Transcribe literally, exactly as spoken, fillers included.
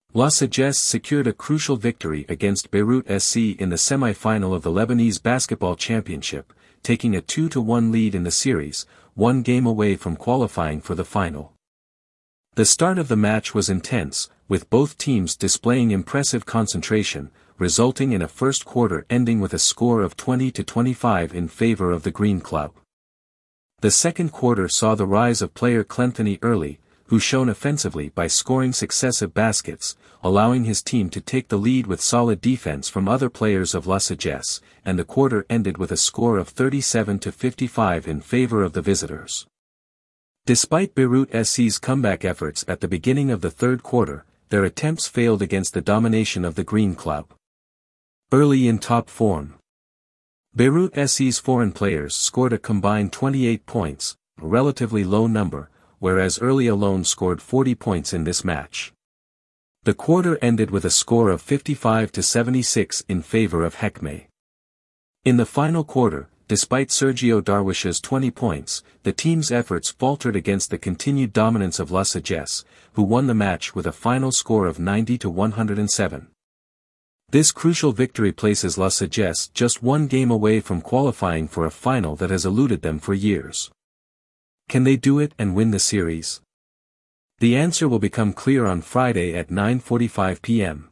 La Sagesse secured a crucial victory against Beirut S C in the semi-final of the Lebanese Basketball Championship, taking a two to one lead in the series, one game away from qualifying for the final. The start of the match was intense, with both teams displaying impressive concentration, resulting in a first quarter ending with a score of twenty to twenty-five in favor of the Green Club. The second quarter saw the rise of player Clenthony Early, who shone offensively by scoring successive baskets, allowing his team to take the lead with solid defense from other players of La Sagesse, and the quarter ended with a score of thirty-seven to fifty-five in favor of the visitors. Despite Beirut S C's comeback efforts at the beginning of the third quarter, their attempts failed against the domination of the Green Club. Early in top form. Beirut S C's foreign players scored a combined twenty-eight points, a relatively low number, whereas Early alone scored forty points in this match. The quarter ended with a score of fifty-five to seventy-six in favor of Hekme. In the final quarter, despite Sergio Darwish's twenty points, the team's efforts faltered against the continued dominance of La Sagesse, who won the match with a final score of ninety to one hundred seven. This crucial victory places La Sagesse just one game away from qualifying for a final that has eluded them for years. Can they do it and win the series? The answer will become clear on Friday at nine forty-five p m